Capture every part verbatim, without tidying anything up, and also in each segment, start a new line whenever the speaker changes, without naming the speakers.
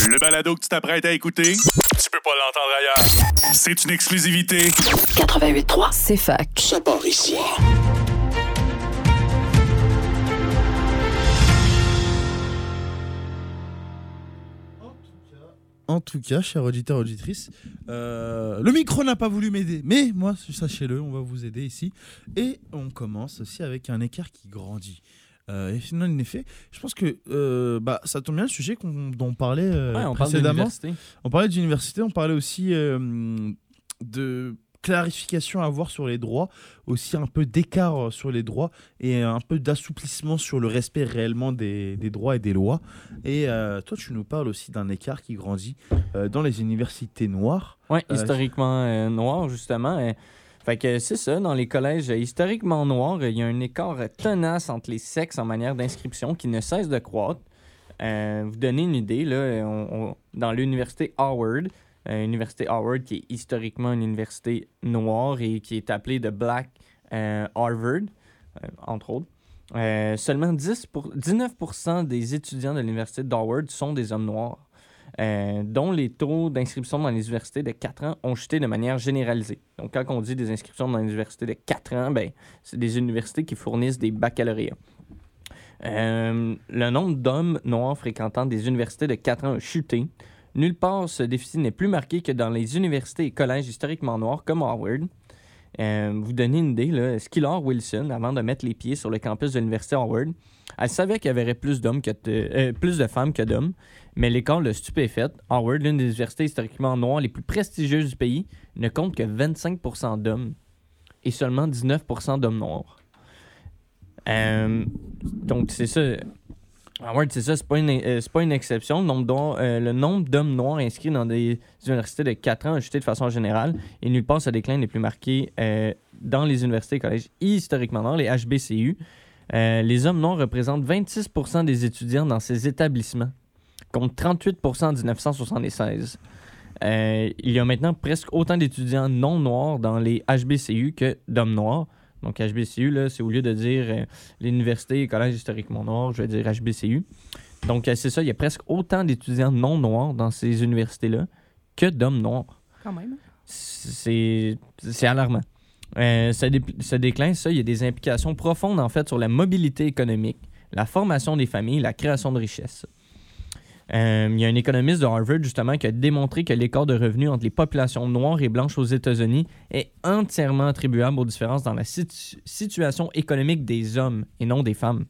Le balado que tu t'apprêtes à écouter, tu peux pas l'entendre ailleurs. C'est une exclusivité.
quatre-vingt-huit trois,
c'est fac.
Ça part ici.
En tout cas, chers auditeurs et auditrices, euh, le micro n'a pas voulu m'aider, mais moi, sachez-le, on va vous aider ici. Et on commence aussi avec un écart qui grandit. Euh, et finalement, en effet, je pense que euh, bah, ça tombe bien le sujet qu'on, dont on parlait euh,
ouais, on
précédemment.
Parle
on parlait d'université, on parlait aussi euh, de clarification à avoir sur les droits, aussi un peu d'écart sur les droits et un peu d'assouplissement sur le respect réellement des, des droits et des lois. Et euh, toi, tu nous parles aussi d'un écart qui grandit euh, dans les universités noires.
Oui,
euh,
historiquement euh, noires, justement. Euh, fait que c'est ça, dans les collèges euh, historiquement noirs, il y a un écart tenace entre les sexes en manière d'inscription qui ne cesse de croître. Euh, vous donner une idée, là, on, on, dans l'université Howard, Euh, Université Howard, qui est historiquement une université noire et qui est appelée de Black euh, Harvard, euh, entre autres. Euh, seulement dix pour, dix-neuf pour cent des étudiants de l'université d'Howard sont des hommes noirs, euh, dont les taux d'inscription dans les universités de quatre ans ont chuté de manière généralisée. Donc, quand on dit des inscriptions dans les universités de quatre ans, ben, c'est des universités qui fournissent des baccalauréats. Euh, le nombre d'hommes noirs fréquentant des universités de quatre ans a chuté. Nulle part, ce déficit n'est plus marqué que dans les universités et collèges historiquement noirs comme Howard. Euh, vous donner une idée, là, Skylar Wilson, avant de mettre les pieds sur le campus de l'université Howard, elle savait qu'il y avait plus, d'hommes que de, euh, plus de femmes que d'hommes, mais l'école l'a stupéfaite. Howard, l'une des universités historiquement noires les plus prestigieuses du pays, ne compte que vingt-cinq pour cent d'hommes et seulement dix-neuf pour cent d'hommes noirs. Euh, donc, c'est ça... Howard, c'est ça, c'est pas une, euh, c'est pas une exception. Le nombre, euh, le nombre d'hommes noirs inscrits dans des universités de quatre ans a chuté de façon générale et nulle part ce déclin n'est plus marqué euh, dans les universités et collèges historiquement noirs, les H B C U. Euh, les hommes noirs représentent vingt-six pour cent des étudiants dans ces établissements, contre trente-huit pour cent en dix-neuf cent soixante-seize. Euh, il y a maintenant presque autant d'étudiants non noirs dans les H B C U que d'hommes noirs. Donc, H B C U, là, c'est au lieu de dire euh, l'université et collège historiquement noirs, je vais dire H B C U. Donc, euh, c'est ça, il y a presque autant d'étudiants non noirs dans ces universités-là que d'hommes noirs.
Quand même.
C'est, c'est alarmant. Euh, ce, dé- ce déclin, ça, il y a des implications profondes, en fait, sur la mobilité économique, la formation des familles, la création de richesses. Euh, il y a un économiste de Harvard, justement, qui a démontré que l'écart de revenus entre les populations noires et blanches aux États-Unis est entièrement attribuable aux différences dans la situ- situation économique des hommes et non des femmes.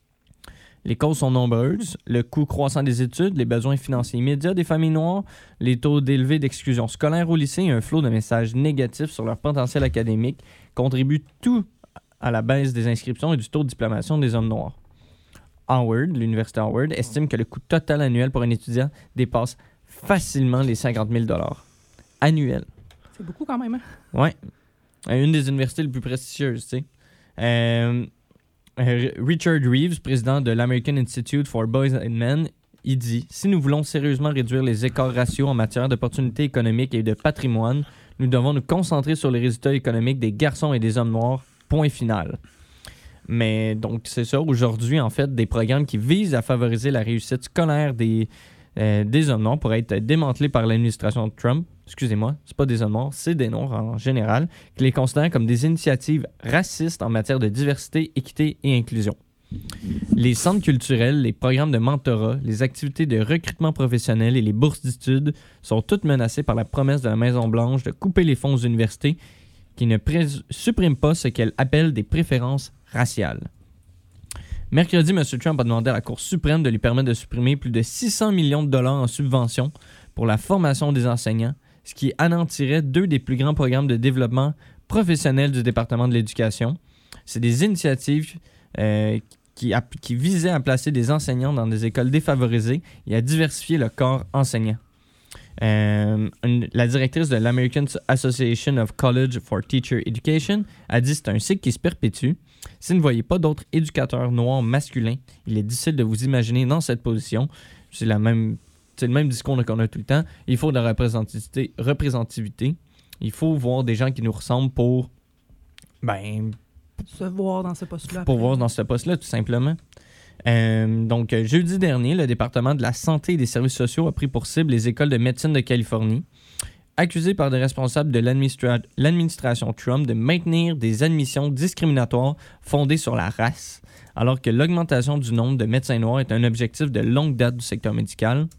Les causes sont nombreuses. Le coût croissant des études, les besoins financiers immédiats des familles noires, les taux élevés d'exclusion scolaire au lycée et un flot de messages négatifs sur leur potentiel académique contribuent tout à la baisse des inscriptions et du taux de diplomation des hommes noirs. Howard, l'université Howard, estime que le coût total annuel pour un étudiant dépasse facilement les cinquante mille dollars annuels.
C'est beaucoup quand même, hein?
Oui. Une des universités les plus prestigieuses, tu sais. Euh, Richard Reeves, président de l'American Institute for Boys and Men, il dit « Si nous voulons sérieusement réduire les écarts raciaux en matière d'opportunités économiques et de patrimoine, nous devons nous concentrer sur les résultats économiques des garçons et des hommes noirs. Point final. » Mais donc, c'est ça. Aujourd'hui, en fait, des programmes qui visent à favoriser la réussite scolaire des, euh, des hommes noirs pourraient être démantelés par l'administration de Trump. Excusez-moi, c'est pas des hommes noirs, c'est des noirs en général, qui les considèrent comme des initiatives racistes en matière de diversité, équité et inclusion. Les centres culturels, les programmes de mentorat, les activités de recrutement professionnel et les bourses d'études sont toutes menacées par la promesse de la Maison-Blanche de couper les fonds aux universités qui ne pré- suppriment pas ce qu'elle appelle des préférences raciales. Mercredi, M. Trump a demandé à la Cour suprême de lui permettre de supprimer plus de six cents millions de dollars en subventions pour la formation des enseignants, ce qui anéantirait deux des plus grands programmes de développement professionnel du département de l'Éducation. C'est des initiatives euh, qui, a, qui visaient à placer des enseignants dans des écoles défavorisées et à diversifier le corps enseignant. Euh, une, la directrice de l'American Association of College for Teacher Education a dit que c'est un cycle qui se perpétue. Si vous ne voyez pas d'autres éducateurs noirs masculins, il est difficile de vous imaginer dans cette position. C'est, la même, c'est le même discours qu'on a tout le temps. Il faut de la représentativité. représentativité. Il faut voir des gens qui nous ressemblent pour, ben,
se voir dans ce poste-là.
Pour
après.
voir dans ce poste-là, tout simplement. Euh, donc, jeudi dernier, le département de la Santé et des Services sociaux a pris pour cible les écoles de médecine de Californie, accusées par des responsables de l'administra- l'administration Trump de maintenir des admissions discriminatoires fondées sur la race, alors que l'augmentation du nombre de médecins noirs est un objectif de longue date du secteur médical.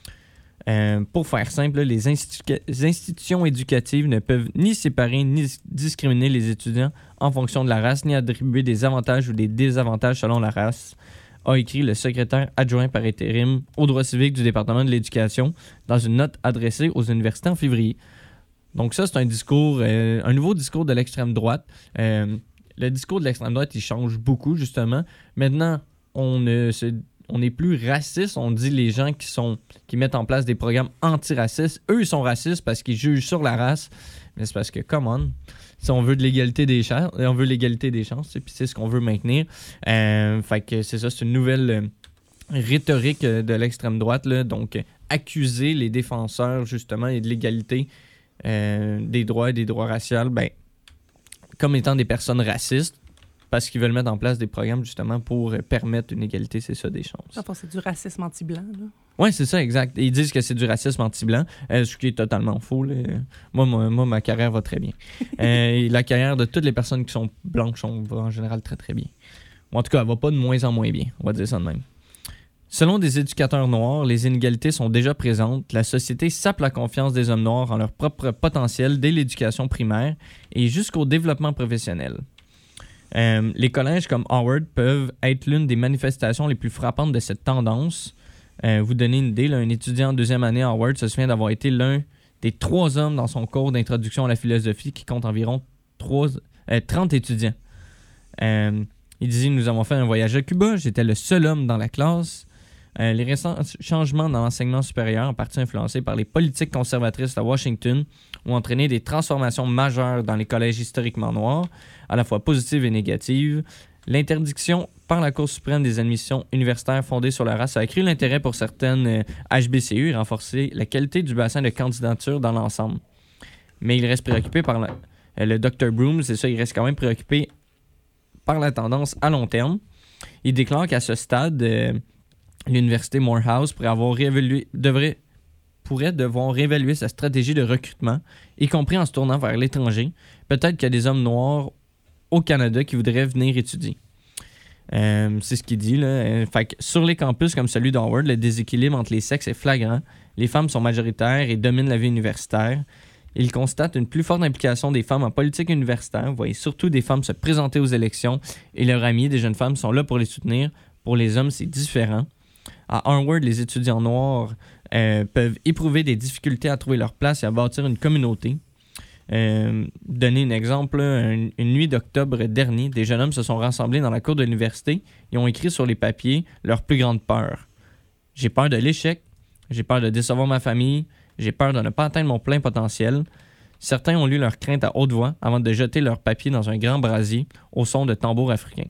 Euh, pour faire simple, les, institu- les institutions éducatives ne peuvent ni séparer ni discriminer les étudiants en fonction de la race, ni attribuer des avantages ou des désavantages selon la race, a écrit le secrétaire adjoint par intérim aux droits civiques du département de l'Éducation dans une note adressée aux universités en février. Donc ça, c'est un discours, euh, un nouveau discours de l'extrême droite. Euh, le discours de l'extrême droite, il change beaucoup, justement. Maintenant, on ne se on n'est plus raciste, on dit les gens qui sont qui mettent en place des programmes antiracistes, eux ils sont racistes parce qu'ils jugent sur la race, mais c'est parce que come on, si on veut de l'égalité des chances, on veut l'égalité des chances, puis c'est ce qu'on veut maintenir. Euh, fait que c'est ça, c'est une nouvelle euh, rhétorique euh, de l'extrême droite là, donc euh, accuser les défenseurs justement et de l'égalité euh, des droits et des droits raciaux, ben comme étant des personnes racistes. Parce qu'ils veulent mettre en place des programmes justement pour permettre une égalité, c'est ça, des chances.
Enfin, c'est du racisme anti-blanc, là.
Oui, c'est ça, exact. Et ils disent que c'est du racisme anti-blanc, euh, ce qui est totalement faux. Là. Moi, moi, moi, ma carrière va très bien. euh, et la carrière de toutes les personnes qui sont blanches sont, va en général très, très bien. Ou en tout cas, elle va pas de moins en moins bien. On va dire ça de même. Selon des éducateurs noirs, les inégalités sont déjà présentes. La société sape la confiance des hommes noirs en leur propre potentiel dès l'éducation primaire et jusqu'au développement professionnel. Euh, les collèges comme Howard peuvent être l'une des manifestations les plus frappantes de cette tendance. Euh, vous donnez une idée, là, un étudiant en deuxième année à Howard se souvient d'avoir été l'un des trois hommes dans son cours d'introduction à la philosophie qui compte environ trois, euh, trente étudiants. Euh, il disait « Nous avons fait un voyage à Cuba, j'étais le seul homme dans la classe. Euh, les récents changements dans l'enseignement supérieur, en partie influencés par les politiques conservatrices à Washington, ont entraîné des transformations majeures dans les collèges historiquement noirs, à la fois positives et négatives. L'interdiction par la Cour suprême des admissions universitaires fondées sur la race a accru l'intérêt pour certaines euh, H B C U et renforcé la qualité du bassin de candidature dans l'ensemble. Mais il reste préoccupé par la, euh, le docteur Broom, c'est ça, il reste quand même préoccupé par la tendance à long terme. Il déclare qu'à ce stade, euh, l'université Morehouse pourrait, avoir réévalué, devrait, pourrait devoir réévaluer sa stratégie de recrutement, y compris en se tournant vers l'étranger. Peut-être qu'il y a des hommes noirs au Canada qui voudraient venir étudier. Euh, c'est ce qu'il dit. Là. Euh, fait que sur les campus comme celui d'Howard, le déséquilibre entre les sexes est flagrant. Les femmes sont majoritaires et dominent la vie universitaire. Il constate une plus forte implication des femmes en politique universitaire. Vous voyez surtout des femmes se présenter aux élections et leurs amis, des jeunes femmes, sont là pour les soutenir. Pour les hommes, c'est différent. À Howard, les étudiants noirs euh, peuvent éprouver des difficultés à trouver leur place et à bâtir une communauté. Euh, donner un exemple, là, une, une nuit d'octobre dernier, des jeunes hommes se sont rassemblés dans la cour de l'université et ont écrit sur les papiers leur plus grande peur. J'ai peur de l'échec, j'ai peur de décevoir ma famille, j'ai peur de ne pas atteindre mon plein potentiel. Certains ont lu leurs craintes à haute voix avant de jeter leurs papiers dans un grand brasier au son de tambours africains.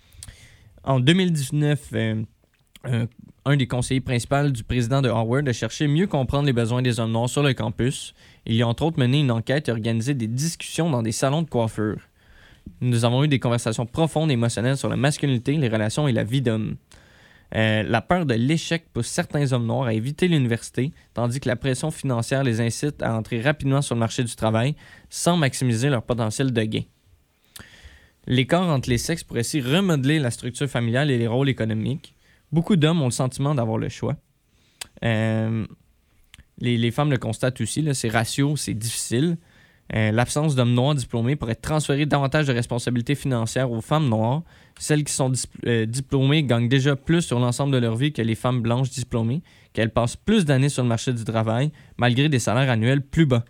En deux mille dix-neuf, euh, euh, un des conseillers principaux du président de Howard a cherché mieux comprendre les besoins des hommes noirs sur le campus. Il y a entre autres mené une enquête et organisé des discussions dans des salons de coiffure. Nous avons eu des conversations profondes et émotionnelles sur la masculinité, les relations et la vie d'homme. Euh, la peur de l'échec pousse certains hommes noirs à éviter l'université, tandis que la pression financière les incite à entrer rapidement sur le marché du travail sans maximiser leur potentiel de gain. L'écart entre les sexes pourrait ainsi remodeler la structure familiale et les rôles économiques. Beaucoup d'hommes ont le sentiment d'avoir le choix. Euh, les, les femmes le constatent aussi, là, c'est ratio, c'est difficile. Euh, l'absence d'hommes noirs diplômés pourrait transférer davantage de responsabilités financières aux femmes noires. Celles qui sont dis- euh, diplômées gagnent déjà plus sur l'ensemble de leur vie que les femmes blanches diplômées, qu'elles passent plus d'années sur le marché du travail, malgré des salaires annuels plus bas.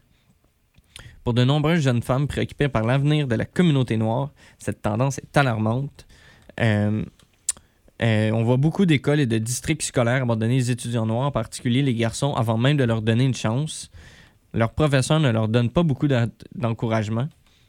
Pour de nombreuses jeunes femmes préoccupées par l'avenir de la communauté noire, cette tendance est alarmante. Euh, Euh, on voit beaucoup d'écoles et de districts scolaires abandonner les étudiants noirs, en particulier les garçons, avant même de leur donner une chance. Leurs professeurs ne leur donnent pas beaucoup d'a- d'encouragement.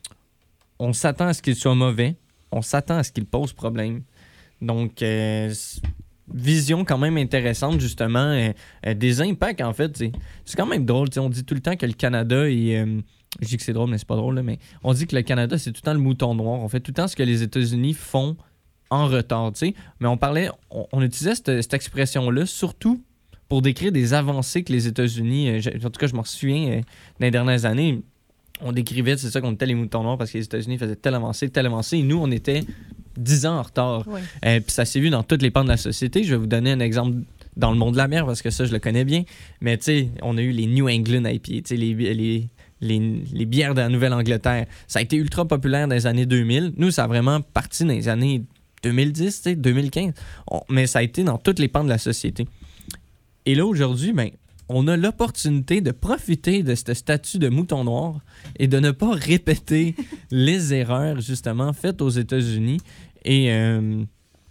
On s'attend à ce qu'ils soient mauvais. On s'attend à ce qu'ils posent problème. Donc, euh, vision quand même intéressante, justement. Euh, euh, des impacts, en fait. C'est, c'est quand même drôle. On dit tout le temps que le Canada est... Euh, je dis que c'est drôle, mais c'est pas drôle. Là, mais on dit que le Canada, c'est tout le temps le mouton noir. On fait tout le temps ce que les États-Unis font en retard, tu sais. Mais on parlait, on, on utilisait cette, cette expression-là surtout pour décrire des avancées que les États-Unis, euh, en tout cas, je m'en souviens, euh, dans les dernières années, on décrivait, c'est ça, qu'on était les moutons noirs parce que les États-Unis faisaient telle avancée, telle avancée, et nous, on était dix ans en retard.
Oui.
Euh, Puis ça s'est vu dans toutes les pans de la société. Je vais vous donner un exemple dans le monde de la bière parce que ça, je le connais bien. Mais tu sais, on a eu les New England I P A, tu sais, les, les, les, les bières de la Nouvelle-Angleterre. Ça a été ultra populaire dans les années deux mille. Nous, ça a vraiment parti dans les années deux mille dix, tu sais, deux mille quinze. On, mais ça a été dans toutes les pans de la société. Et là, aujourd'hui, ben, on a l'opportunité de profiter de ce statut de mouton noir et de ne pas répéter les erreurs, justement, faites aux États-Unis. Et euh,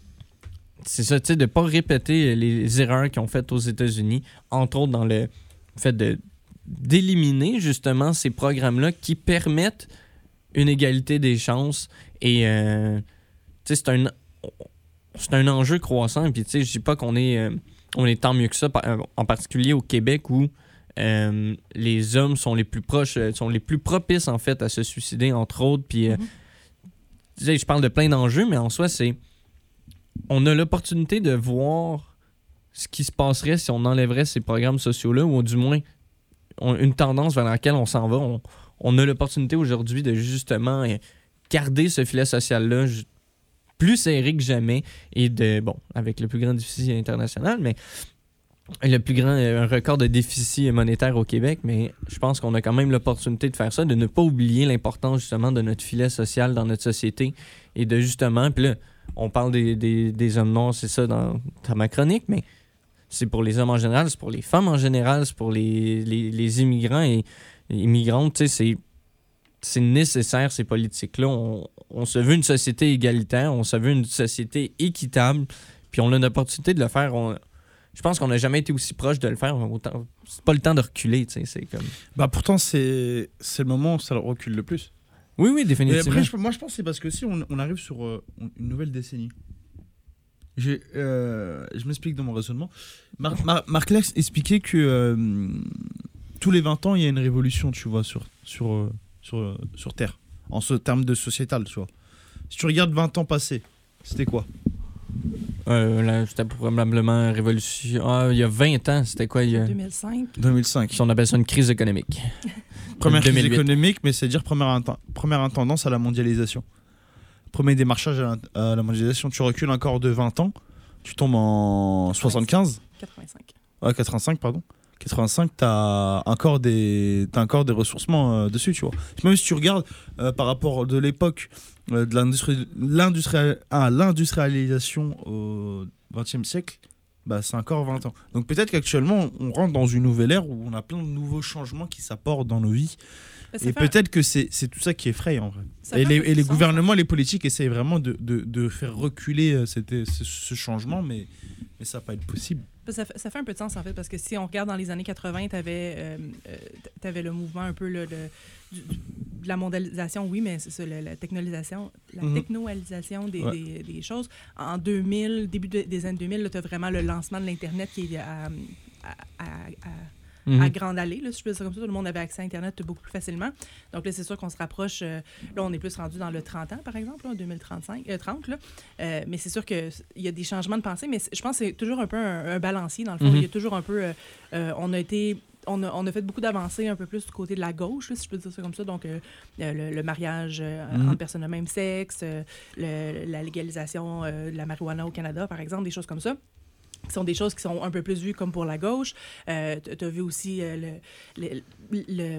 c'est ça, tu sais, de ne pas répéter les erreurs qu'ils ont faites aux États-Unis, entre autres dans le fait de, d'éliminer, justement, ces programmes-là qui permettent une égalité des chances. Et, euh, tu sais, c'est un, c'est un enjeu croissant. Puis, tu sais, je dis pas qu'on est... Euh, on est tant mieux que ça, en particulier au Québec où euh, les hommes sont les plus proches, sont les plus propices en fait à se suicider, entre autres. Puis, euh, mm-hmm. je parle de plein d'enjeux, mais en soi, c'est on a l'opportunité de voir ce qui se passerait si on enlèverait ces programmes sociaux-là, ou du moins on, une tendance vers laquelle on s'en va. On, on a l'opportunité aujourd'hui de justement euh, garder ce filet social-là plus serré que jamais et de, bon, avec le plus grand déficit international, mais le plus grand un record de déficit monétaire au Québec, mais je pense qu'on a quand même l'opportunité de faire ça, de ne pas oublier l'importance justement de notre filet social dans notre société et de justement, puis là, on parle des, des, des hommes noirs, c'est ça dans, dans ma chronique, mais c'est pour les hommes en général, c'est pour les femmes en général, c'est pour les, les, les immigrants et les immigrantes, tu sais, c'est c'est nécessaire, ces politiques-là. On, on se veut une société égalitaire, on se veut une société équitable, puis on a l'opportunité de le faire. On, je pense qu'on n'a jamais été aussi proche de le faire. Autant, c'est pas le temps de reculer, tu sais, c'est comme...
Bah pourtant, c'est, c'est le moment où ça recule le plus.
Oui, oui, définitivement.
Et après, je, moi, je pense que c'est parce que si on, on arrive sur euh, une nouvelle décennie. J'ai, euh, je m'explique dans mon raisonnement. Mar- Mar- Marc Lex expliquait que euh, tous les vingt ans, il y a une révolution, tu vois, sur... sur euh, Sur, sur Terre, en ce terme de sociétal, tu vois. Si tu regardes vingt ans passés, c'était quoi?
euh, là, C'était probablement une révolution. Ah, il y a vingt ans, c'était quoi? Il y a...
deux mille cinq.
deux mille cinq.
On appelle ça une crise économique.
Première
deux mille huit.
crise économique, mais c'est-à-dire première, inten- première intendance à la mondialisation. Premier démarchage à la, à la mondialisation. Tu recules encore de vingt ans, tu tombes en soixante-quinze.
quatre-vingt-cinq.
Ouais, quatre-vingt-cinq, pardon. quatre-vingt-cinq, t'as encore des, t'as encore des ressourcements euh, dessus, tu vois. Même si tu regardes euh, par rapport de l'époque euh, de l'industri- l'industri- ah, l'industrialisation au vingtième siècle, bah, c'est encore vingt ans. Donc peut-être qu'actuellement, on rentre dans une nouvelle ère où on a plein de nouveaux changements qui s'apportent dans nos vies.
Ça
Et
fait
peut-être que c'est, c'est tout ça qui effraie en vrai.
Ça
Et
fait
les,
un peu
et les
sens,
gouvernements, les politiques essayent vraiment de, de, de faire reculer euh, cette- ce, ce changement, mais, mais ça va pas être possible.
Ça fait, ça fait un peu de sens, en fait, parce que si on regarde dans les années quatre-vingt, tu avais euh, euh, le mouvement un peu le, le, du, du, de la mondialisation, oui, mais c'est ça, la, la technologisation, la
Mhm.
technoalisation des,
Ouais.
des, des choses. En deux mille, début de- des années deux mille, tu as vraiment le lancement de l'Internet qui est à, à, à, à
Mhm.
à grande allée, là, si je peux dire ça comme ça. Tout le monde avait accès à Internet beaucoup plus facilement. Donc là, c'est sûr qu'on se rapproche. Euh, là, on est plus rendu dans le trente ans, par exemple, là, deux mille trente-cinq, euh, trente. Là. Euh, mais c'est sûr qu'il y a des changements de pensée, mais je pense que c'est toujours un peu un, un balancier, dans le fond.
Mhm.
Il y a toujours un peu... Euh, euh, on a été... On a, on a fait beaucoup d'avancées un peu plus du côté de la gauche, là, si je peux dire ça comme ça. Donc, euh, le, le mariage euh,
Mhm.
entre personnes de même sexe, euh, le, la légalisation euh, de la marijuana au Canada, par exemple, des choses comme ça, qui sont des choses qui sont un peu plus vues comme pour la gauche. Euh, tu as vu aussi euh, le, le, le,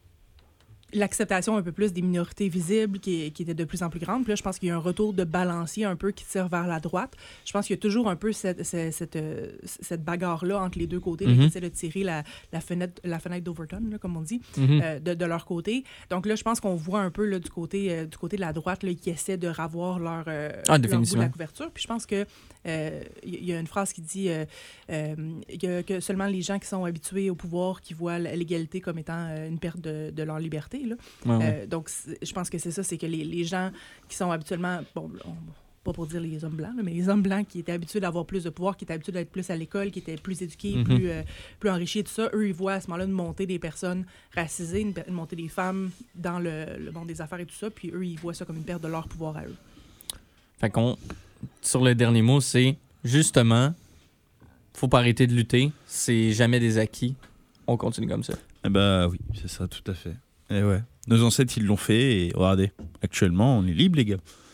l'acceptation un peu plus des minorités visibles qui, qui était de plus en plus grande. Puis là, je pense qu'il y a un retour de balancier un peu qui tire vers la droite. Je pense qu'il y a toujours un peu cette, cette, cette, euh, cette bagarre-là entre les deux côtés, là,
Mhm.
qui essaient de tirer la, la fenêtre, la fenêtre d'Overton, là, comme on dit,
Mhm.
euh, de, de leur côté. Donc là, je pense qu'on voit un peu là, du, côté, euh, du côté de la droite là, qui essaie de ravoir leur, euh,
Ah,
leur bout de
définitivement.
la couverture. Puis je pense que euh, y, y a une phrase qui dit euh, euh, y a que seulement les gens qui sont habitués au pouvoir qui voient l'égalité comme étant euh, une perte de, de leur liberté. Là.
Ouais, ouais.
Euh, donc, je pense que c'est ça, c'est que les, les gens qui sont habituellement, bon, on, pas pour dire les hommes blancs, là, mais les hommes blancs qui étaient habitués d'avoir plus de pouvoir, qui étaient habitués d'être plus à l'école, qui étaient plus éduqués,
Mhm.
plus, euh, plus enrichis, tout ça, eux, ils voient à ce moment-là une montée des personnes racisées, une, une montée des femmes dans le, le monde des affaires et tout ça, puis eux, ils voient ça comme une perte de leur pouvoir à eux.
Fait qu'on, sur le dernier mot, c'est justement, faut pas arrêter de lutter. C'est jamais des acquis. On continue comme ça.
Eh bah oui, c'est ça, tout à fait. Et ouais. Nos ancêtres, ils l'ont fait et regardez, actuellement, on est libre, les gars.